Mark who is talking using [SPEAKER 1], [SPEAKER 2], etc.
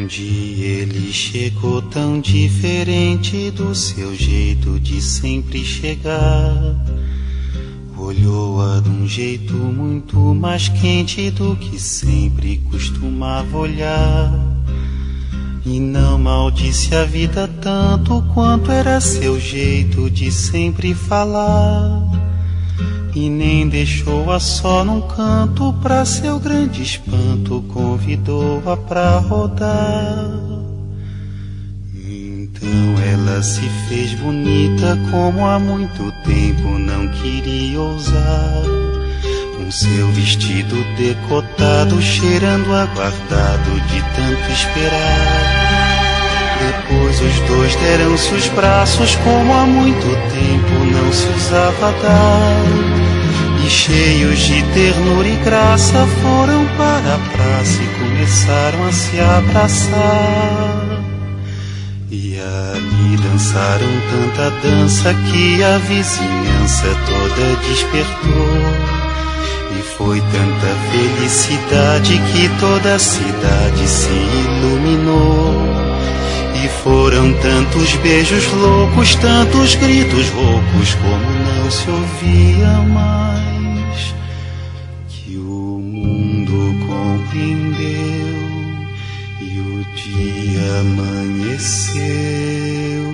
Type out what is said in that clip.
[SPEAKER 1] Um dia ele chegou tão diferente do seu jeito de sempre chegar. Olhou-a de um jeito muito mais quente do que sempre costumava olhar. E não maldisse a vida tanto quanto era seu jeito de sempre falar. E nem deixou-a só num canto, pra seu grande espanto convidou-a pra rodar. Então ela se fez bonita como há muito tempo não queria ousar, com seu vestido decotado cheirando aguardado de tanto esperar. Depois os dois deram-se os braços como há muito tempo não se usava dar, e cheios de ternura e graça foram para a praça e começaram a se abraçar. E ali dançaram tanta dança que a vizinhança toda despertou. E foi tanta felicidade que toda a cidade se iluminou. E foram tantos beijos loucos, tantos gritos roucos, como não se ouvia mais, que o mundo compreendeu e o dia amanheceu.